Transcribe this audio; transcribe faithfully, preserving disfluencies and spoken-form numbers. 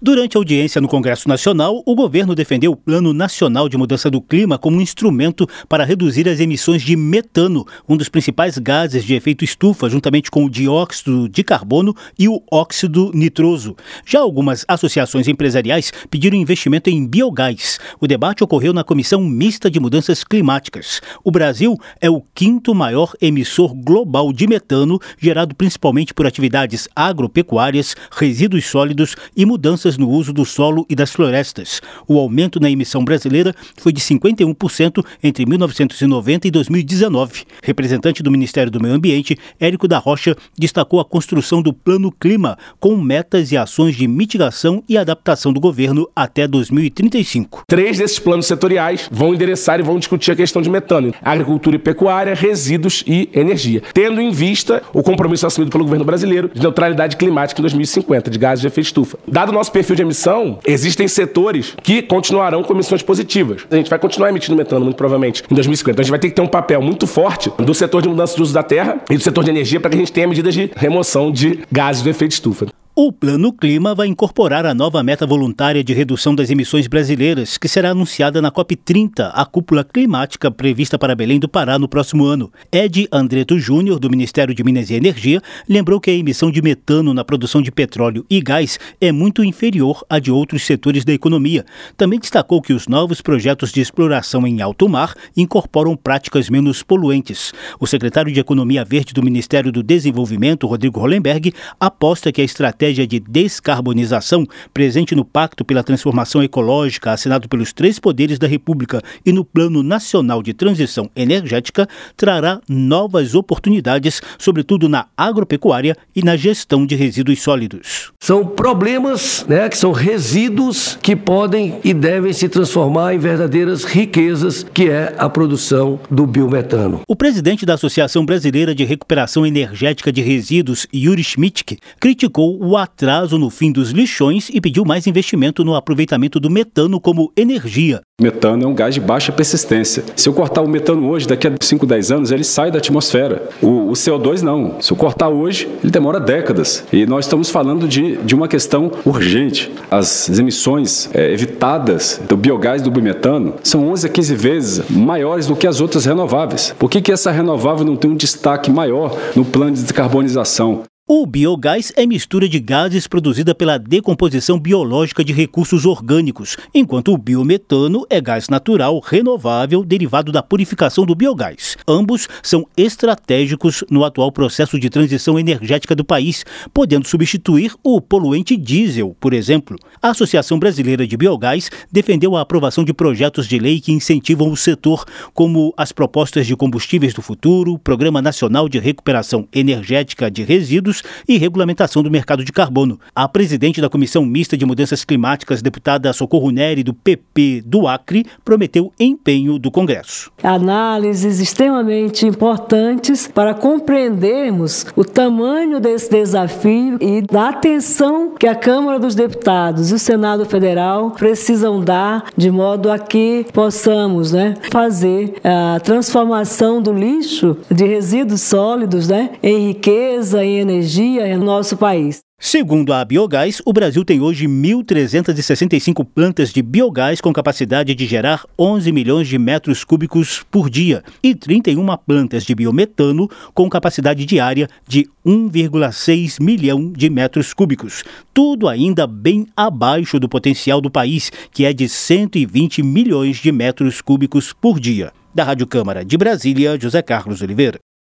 Durante a audiência no Congresso Nacional, o governo defendeu o Plano Nacional de Mudança do Clima como um instrumento para reduzir as emissões de metano, um dos principais gases de efeito estufa, juntamente com o dióxido de carbono e o óxido nitroso. Já algumas associações empresariais pediram investimento em biogás. O debate ocorreu na Comissão Mista de Mudanças Climáticas. O Brasil é o quinto maior emissor global de metano, gerado principalmente por atividades agropecuárias, resíduos sólidos e mudanças no uso do solo e das florestas. O aumento na emissão brasileira foi de cinquenta e um por cento entre mil novecentos e noventa e dois mil e dezenove. Representante do Ministério do Meio Ambiente, Érico da Rocha, destacou a construção do Plano Clima, com metas e ações de mitigação e adaptação do governo até dois mil e trinta e cinco. Três desses planos setoriais vão endereçar e vão discutir a questão de metano: agricultura e pecuária, resíduos e energia, tendo em vista o compromisso assumido pelo governo brasileiro de neutralidade climática em dois mil e cinquenta de gases de efeito estufa. Dado o nosso perfil de emissão, existem setores que continuarão com emissões positivas. A gente vai continuar emitindo metano, muito provavelmente, em dois mil e cinquenta. Então a gente vai ter que ter um papel muito forte do setor de mudança de uso da terra e do setor de energia para que a gente tenha medidas de remoção de gases do efeito estufa. O Plano Clima vai incorporar a nova meta voluntária de redução das emissões brasileiras, que será anunciada na COP trinta, a cúpula climática prevista para Belém do Pará no próximo ano. Ed Andreto Júnior, do Ministério de Minas e Energia, lembrou que a emissão de metano na produção de petróleo e gás é muito inferior à de outros setores da economia. Também destacou que os novos projetos de exploração em alto mar incorporam práticas menos poluentes. O secretário de Economia Verde do Ministério do Desenvolvimento, Rodrigo Hollenberg, aposta que a estratégia de descarbonização presente no Pacto pela Transformação Ecológica, assinado pelos três poderes da República, e no Plano Nacional de Transição Energética, trará novas oportunidades, sobretudo na agropecuária e na gestão de resíduos sólidos. São problemas, né, que são resíduos que podem e devem se transformar em verdadeiras riquezas, que é a produção do biometano. O presidente da Associação Brasileira de Recuperação Energética de Resíduos, Yuri Schmidt, criticou o atraso no fim dos lixões e pediu mais investimento no aproveitamento do metano como energia. O metano é um gás de baixa persistência. Se eu cortar o metano hoje, daqui a cinco, dez anos, ele sai da atmosfera. O, o C O dois não. Se eu cortar hoje, ele demora décadas. E nós estamos falando de, de uma questão urgente. As emissões é, evitadas do biogás e do biometano são onze a quinze vezes maiores do que as outras renováveis. Por que que essa renovável não tem um destaque maior no plano de descarbonização? O biogás é mistura de gases produzida pela decomposição biológica de recursos orgânicos, enquanto o biometano é gás natural renovável derivado da purificação do biogás. Ambos são estratégicos no atual processo de transição energética do país, podendo substituir o poluente diesel, por exemplo. A Associação Brasileira de Biogás defendeu a aprovação de projetos de lei que incentivam o setor, como as propostas de combustíveis do futuro, Programa Nacional de Recuperação Energética de Resíduos e regulamentação do mercado de carbono. A presidente da Comissão Mista de Mudanças Climáticas, deputada Socorro Neri, do P P do Acre, prometeu empenho do Congresso. Análises extremamente importantes para compreendermos o tamanho desse desafio e da atenção que a Câmara dos Deputados e o Senado Federal precisam dar, de modo a que possamos, né, fazer a transformação do lixo de resíduos sólidos, né, em riqueza, em energia em nosso país. Segundo a Biogás, o Brasil tem hoje mil trezentas e sessenta e cinco plantas de biogás com capacidade de gerar onze milhões de metros cúbicos por dia e trinta e uma plantas de biometano com capacidade diária de um vírgula seis milhão de metros cúbicos. Tudo ainda bem abaixo do potencial do país, que é de cento e vinte milhões de metros cúbicos por dia. Da Rádio Câmara de Brasília, José Carlos Oliveira.